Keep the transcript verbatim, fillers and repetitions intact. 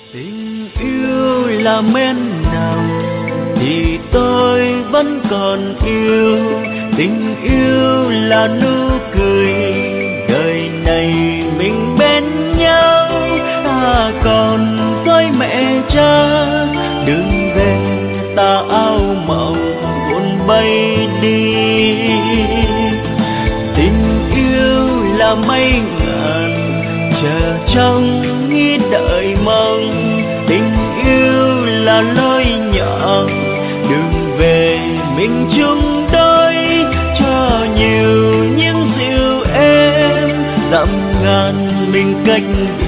Tình yêu là men nồng thì tôi vẫn còn yêu, tình yêu là nụ cười, đời này mình bên nhau. Ta còn dõi mẹ cha đừng về, ta áo mộng buồn bay đi. Tình yêu là mây ngàn chờ trong nghĩ đợi mong, tình yêu là lối nhỏ đừng về mình chung đôi, cho nhiều những dịu êm dặm ngàn mình cách biệt.